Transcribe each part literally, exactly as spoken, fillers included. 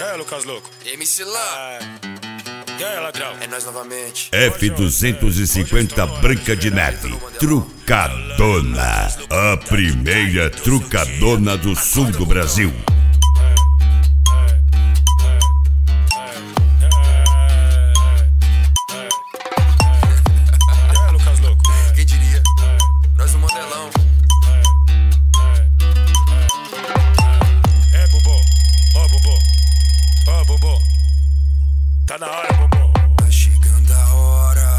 É, Lucas Louco. M C Lan. É. E aí, ladrão? É nós novamente. F duzentos e cinquenta Branca de Neve, Trucadona. A primeira trucadona do sul do Brasil. É, Lucas Louco. Quem diria? Nós no modelão. É, Bobô. Ó, Bobô. Ó, Bobô. Tá na hora, Bobô. Tá chegando a hora.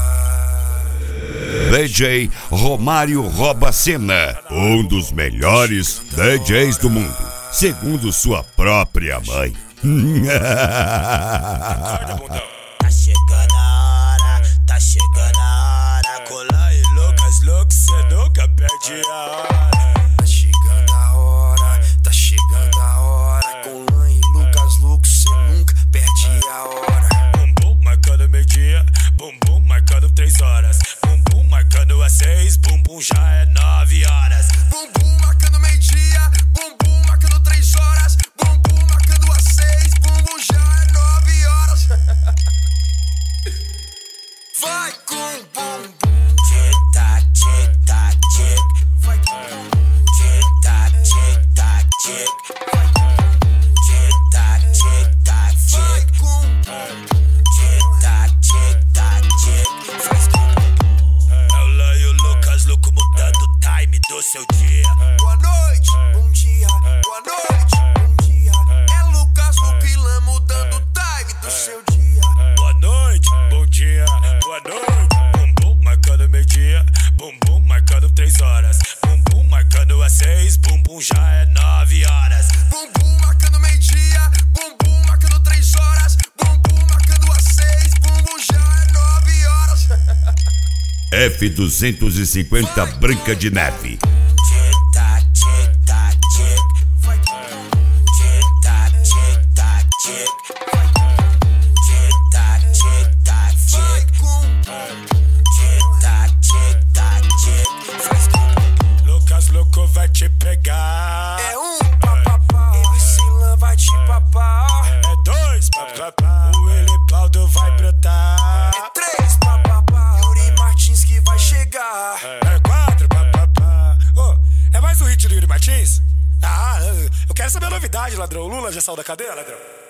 D J Romário Robacena, um dos melhores D Js do mundo, segundo sua própria mãe. Acorda, bundão. Tá chegando a hora, tá chegando a hora. Colar e Lucas Louco, cê nunca perde a hora. Tá chegando a hora, tá chegando a hora. Com Lan e Lucas Louco, cê nunca perde a hora. Bum bum marcando meio-dia, bum bum marcando três horas. Bum bum marcando às seis, bum bum já é nove horas. Bum bum marcando meio-dia, bum bum marcando três horas. Bum bum marcando às seis, bum bum já é nove horas. Vai com bum bum. Tic-tac, tic-tac, tic. Vai com bum bum. Tic-tac, tic-tac, tic. Tic-tac, tic-tac, Vai tic. com bum bum. Tic-tac, tic-tac, tic. Faz com é o Lan e o Lucas Louco mudando o time do seu dia. Boa noite, bom dia, boa noite, bom dia. É Lucas Louco e Lan mudando o time do seu dia. Boa noite, bom dia, boa noite. Bum bum marcando meio-dia, bum bum marcando três horas. Bum bum marcando às seis, bum bum já é nove horas. Bum bum marcando meio-dia, bum bum marcando três horas. Bum bum marcando às seis, bum bum já é nove horas. F duzentos e cinquenta Branca de Neve. Tic-tac, tic-tac, tic. Vai com bum bum. Tic-tac, tic-tac, tic. Tic-tac, tic-tac, Vai tic. com bum bum. Tic-tac, tic-tac, tic. Faz com Lucas Louco vai te pegar. É um papapá, M C Lan vai te papar. É dois, papapá. O Elibaldo vai brotar. É três papapá, Yuri Martins que vai chegar. É quatro, papapá. Ô, é mais um hit do Yuri Martins? Ah, eu quero saber a novidade, ladrão. O Lula já saiu da cadeia, ladrão?